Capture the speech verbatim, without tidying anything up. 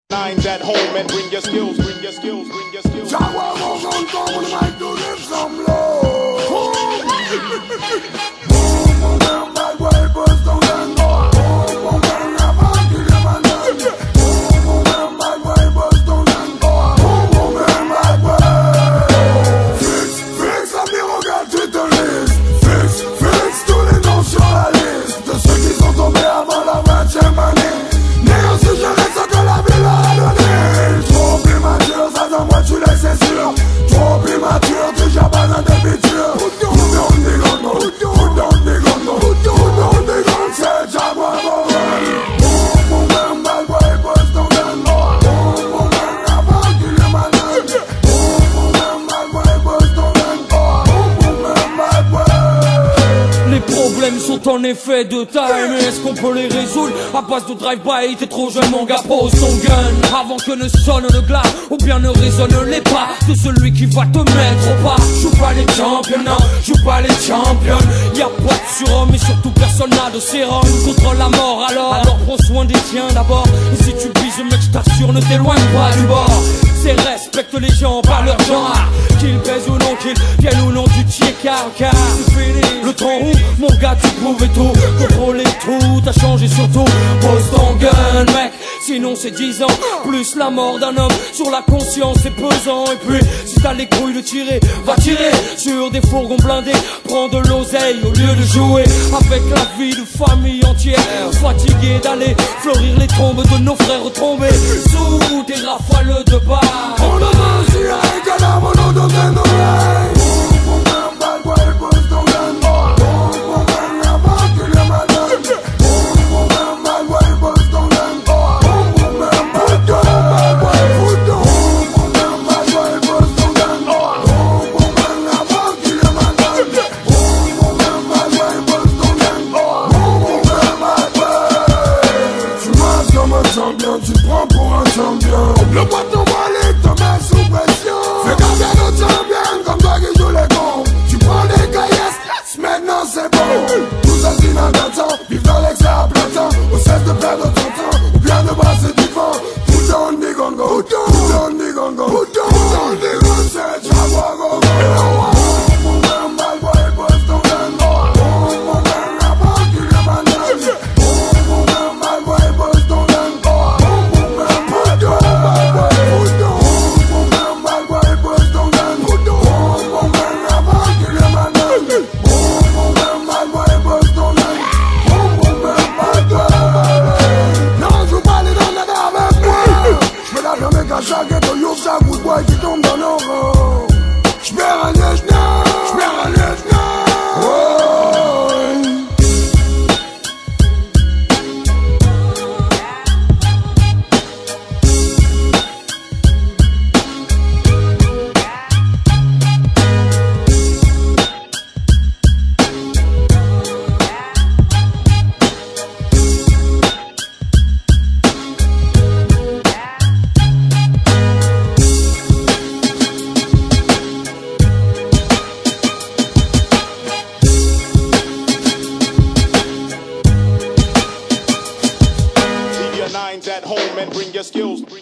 Nines at home and bring your skills, bring your skills, bring your skills. Jaguar was on top when I do live some low. Mon père, bad boy, boss, don't let go. Mon père, n'a pas qu'il est malade. Mon père, bad boy, boss, don't let go. Mon père, bad boy. Fix, fix, la regarde, tu te lises. Fix, fix, tous les noms sur la liste de ceux qui sont tombés avant la vingtième année. Néo, si je reste que la ville a donné. Trop prématuré, ça dans moi tu laisses, c'est sûr. Trop prématuré, déjà pas dans tes bitures. Put down the gun, put down the gun, put down the gun, c'est Jaguar Boy. Mon père, bad boy, boss, don't let go. Mon père, n'a pas qu'il est malade. Mon père, bad boy, boss, don't let go. Mon père, bad boy. Les problèmes sont en effet de taille, mais est-ce qu'on peut les résoudre à base de drive-by? T'es trop jeune mon gars, pose ton gun avant que ne sonne le glas, ou bien ne résonne les pas de celui qui va te mettre au pas. Joue pas les champions, non, joue pas les champions. Y'a pas de surhomme et surtout personne n'a de sérum contre la mort, alors Alors prends soin des tiens d'abord. Et si tu bises mec, je t'assure, ne t'éloigne pas du bord. C'est respecte les gens par leur genre, qu'ils pèsent ou non, qu'ils viennent ou non du tiers car car c'est fini. Le temps où mon gars tu pouvais tout contrôler, tout t'as changé surtout. Pose ton gun mec, sinon c'est dix ans plus la mort d'un homme sur la conscience, c'est pesant. Et puis si t'as les couilles de tirer, va tirer sur des fourgons blindés. Prends de l'oseille au lieu de jouer avec la vie de famille entière. Fatigué d'aller fleurir les tombes de nos frères tombés sous des rafales de balles. On a mangé avec un arbre dans nos oreilles. Mon père, bad boy, boss, don't let go. Mon père, n'a pas qu'il est malade. Mon père, bad boy, boss, don't let go. Mon père, bad boy, put down. Mon père, bad boy, boss, don't let go. Mon père, n'a pas qu'il est malade. Mon père, bad boy, boss, don't let go. Mon père, bad boy. Tu marches comme un champion, tu prends pour un champion. Le bâton aller te met sous pression. Fais garder notre champion comme toi qui joues les cons. Tu prends des caillasses, maintenant c'est bon. Tout ça c'est inattentant, vivre dans l'excès à plein temps. Au cesse de perdre ton temps, ou bien de brasser du vent. Put down the gun, go, put down the gun, go, put down the gun, c'est Jaguar Boy. Mon père, bad boy, boss, don't let go. Mon père, n'a pas qu'il est malade. Mon père, bad boy, boss, don't let go. Mon père, bad boy, bad boy, put down. Mon père, bad boy, boss, don't let go. Mon père, n'a pas qu'il est malade. Mon père, bad boy, boss, don't let go. Mon père, bad boy. Non, je veux pas aller dans la dame avec moi. J'mets la jambe qu'à chaque ghetto, yo, chaque good boy qui tombe dans nos rangs. J'perds un lieutenant, j'perds un lieutenant. Nines at home and bring your skills.